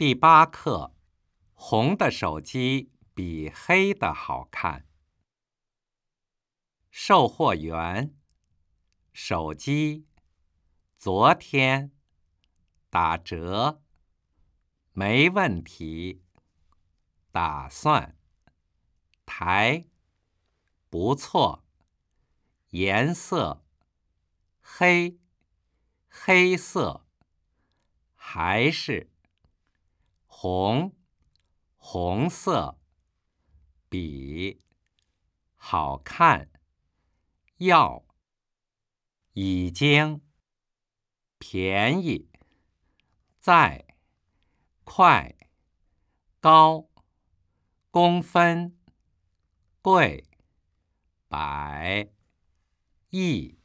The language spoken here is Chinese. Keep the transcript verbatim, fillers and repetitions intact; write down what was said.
第八课，红的手机比黑的好看。售货员，手机，昨天，打折，没问题，打算，台，不错，颜色，黑，黑色，还是，红，红色，比，好看，要，已经，便宜，在，快，高，公分，贵，百，亿。